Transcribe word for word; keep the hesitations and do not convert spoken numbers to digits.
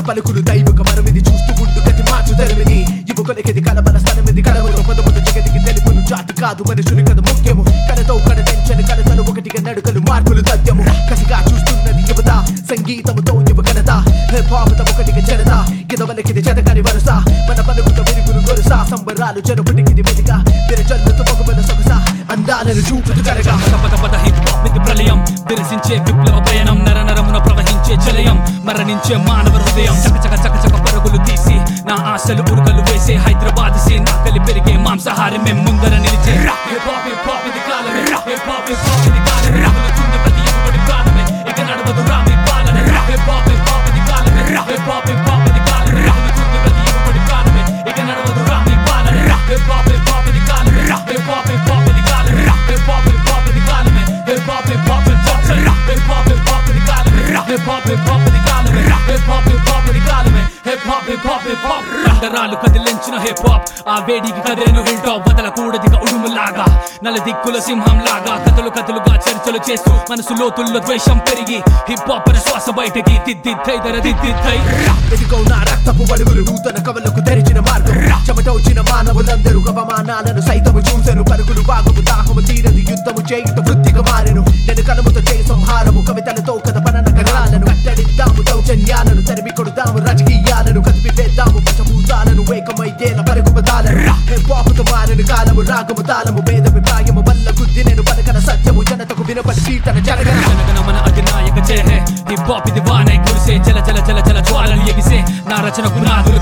పలుకులు దైవిక మనమిది చూస్తూ ముందు గతి మార్చు తెరమిది యువకులకిది కలబల స్థలమిది కలవలో పదములు జగతికి తెలుపును జాతి కాదు మనుషుని కథ ముఖ్యము కలతో కడ తెంచని కలతలు ఒకటిగా నడుకలు మార్పులు తథ్యము కసిగా చూస్తున్నది యువత సంగీతముతో యువ ఘనత హిప్-హాప్ ఒకటిగా జనత గిదవలకిది జతకని వరుస మన పలుకుత వెలుగులు గొరుస సంబరాలు జనపుటికిది వెదిగా తెరచల్లుతూ మగుమల సొగస అందాలను చూపుతూ కరగా పద పద హిప్-హాప్ ఇది ప్రళయం విరసించే విప్లవ పయనం నర నరమున ప్రవహించే జలయం మరణించే మానవ హృదయం చకచక చకచక పరుగులు తీసి నా ఆశలు ఉరుకలు వేసే హైదరాబాద్ సీన్ నాకలి పెరిగే మాంసాహారి మేం ముందర నిలిచే హిప్-హాప్ హిప్-హాప్ ఇది కాలమే హిప్-హాప్ హిప్-హాప్ ఇది కాలమే రాములుచుండే ప్రతి యువకుడి కాలమే ఇక నడవదు రామి పాలన హిప్-హాప్ హిప్-హాప్ ఇది కాలమే హిప్-హాప్ హిప్-హాప్ ఇది కాలమే రాములుచుండే ప్రతి యువకుడి కాలమే ఇక నడవదు రామి పాలన హిప్-హాప్ హిప్-హాప్ ఇది కాలమే హిప్-హాప్ హిప్-హాప్ ఇది కాలమే హిప్-హాప్ హిప్-హాప్ ఇది కాలమే హిప్-హాప్ హిప్-హాప్ ఇది కాలమే హిప్-హాప్ హిప్-హాప్ ఇది కాలమే హిప్-హాప్ హిప్-హాప్ ఇది కాలమే హిప్-హాప్ హిప్-హాప్ ఇది కాలమే హిప్-హాప్ హిప్-హాప్ హిప్-హాప్ కండరాలు కదిలించిన హిప్-హాప్ ఆ వేడికి కదిలేను హిల్ టాప్ వదలకూడదిగా ఉడుములాగా నల దిక్కుల సింహం లాగా కథలు కథలుగా చర్చలు చేస్తూ మనసు లోతుల్లో ద్వేషం పెరిగి హిప్-హాప్ అనే శ్వాస బయటకి దిద్దిద్దై దర దిద్దిద్దై ఎదుగో నా రక్తపు అడుగులు నూతన కవలకు తెరిచిన మార్గం చెమటొచ్చిన మానవులందరూ అవమానాలను సైతము చూసెను పరుగులు బాగము దాహము తీరదు యుద్ధము చేయుట వృత్తిగా మారెను నేను కలముతో చేయి సంహారము కవితలతో కథ పన నగరాలను కట్టడిద్దాము దౌర్జన్యాలను తరిమి కొడుదాము రాజకీయాలను కదిపి వేద్దాము పంచభూతాలను ఏకమైతేల పరుగు పదాలను హిప్-హాప్తో మారిన కాలము రాగము తాళము భేదభిప్రాయము వల్ల గుద్ది నేను పలకన సత్యము జనతకు వినపడి కీర్తన జనగణ జనగణ మన అధినాయక జయ హే హిప్-హాప్ ఇది వానై కురిసే జల జల జల జల జ్వాలలు ఎగిసే నా రచన గుణాలు